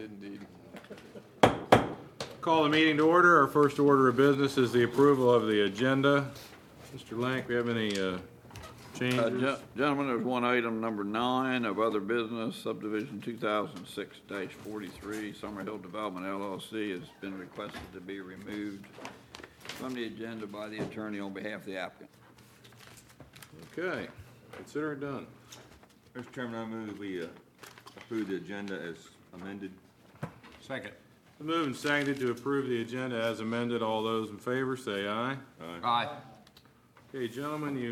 Indeed. Call the meeting to order. Our first order of business is the approval of the agenda. Mr. Lank, we have any changes? Gentlemen, there's one item, number 9 of other business, subdivision 2006-43, Summerhill Development LLC has been requested to be removed from the agenda by the attorney on behalf of the applicant. Okay, consider it done. Mr. Chairman, I move we approve the agenda as amended. Second. Moved and seconded to approve the agenda as amended. All those in favor say aye. Aye. Okay, gentlemen, you